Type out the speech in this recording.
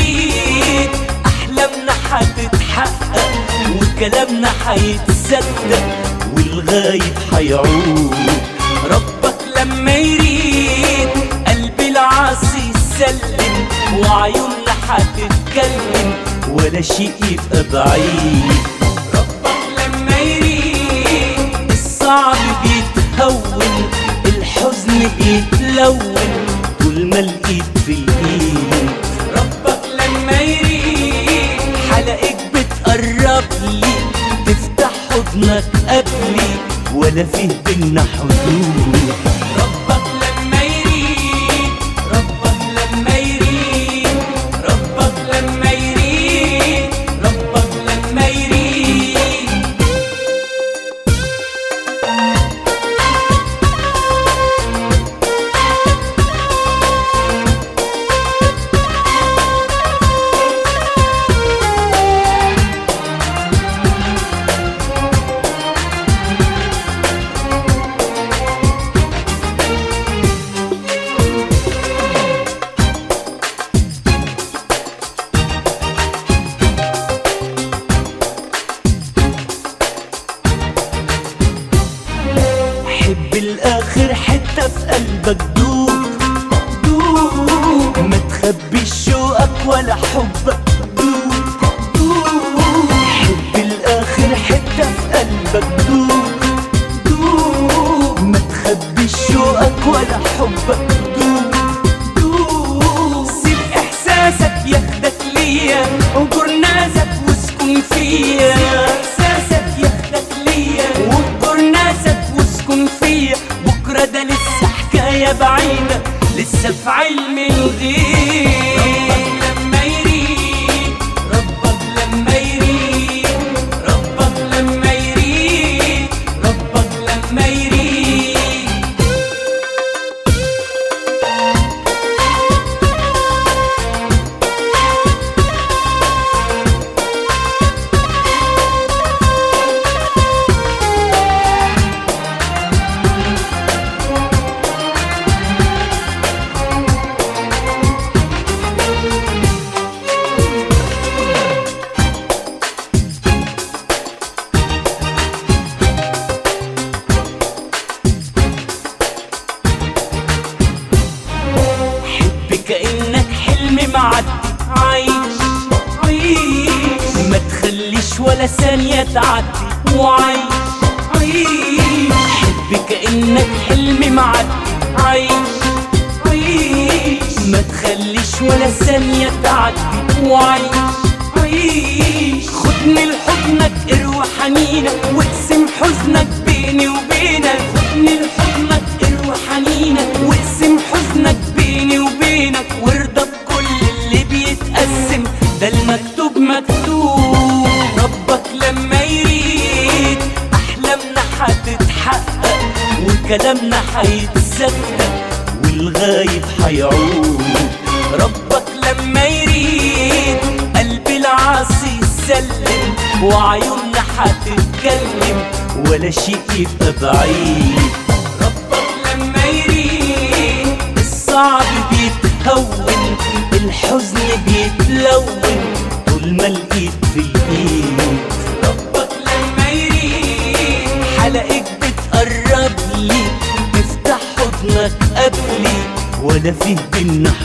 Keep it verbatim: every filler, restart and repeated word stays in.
يريد أحلامنا هتتحقق وكلامنا هيتصدق والغايب هيعود. ربك لما يريد قلبي العاصي يسلم وعيوننا هتتكلم ولا شيء يبقى بعيد. ربك لما يريد الصعب بيتهون الحزن بيتلون طول ما الايد في الايد. ربك لما يريد حلقك بتقرب لي تفتح حضنك قبلي ولا فيه بينا حدود. ربك لما يريد ربك لما يريد ربك لما يريد ربك لما يريد. بالآخر حتة في قلبك دوب دوب ما تخبيش شوقك ولا حبك دوب دوب. حب الآخر حتة في قلبك دوب دوب ما تخبيش شوقك ولا حبك دوب دوب. سيب إحساسك ياخدك ليا وجر ناسك واسكن فيا. إحساسك ياخدك ليا وجر ناسك واسكن فيا. بكرة ده لسه حكاية بعيدة لسه في علم الغيب. ربك لما يريد ربك لما يريد ربك لما يريد ربك لما يريد. كأنك حلم معدي عايش عيش ما تخليش ولا ثانية تعدي وعيش عيش. حب كأنك حلم معدي عايش عيش ما تخليش ولا ثانية تعدي وعيش عيش. خدني لحضنك اروى حنينك واقسم حزنك بيني وبينك. خدني لحضنك اروى حنينك واقسم حزنك بيني وبينك وارضى بكل اللي بيتقسم ده المكتوب مكتوب. ربك لما يريد أحلامنا هتتحقق وكلامنا هيتصدق والغايب هيعود. ربك لما يريد قلبي العاصي يسلم وعيوننا هتتكلم ولا شيء يبقى بعيد. ربك لما يريد الصعب بيتهون الحزن بيتلون طول ما الايد في الايد. ربك لما يريد حلقك بتقرب لي تفتح حضنك قبلي ولا فيه بينا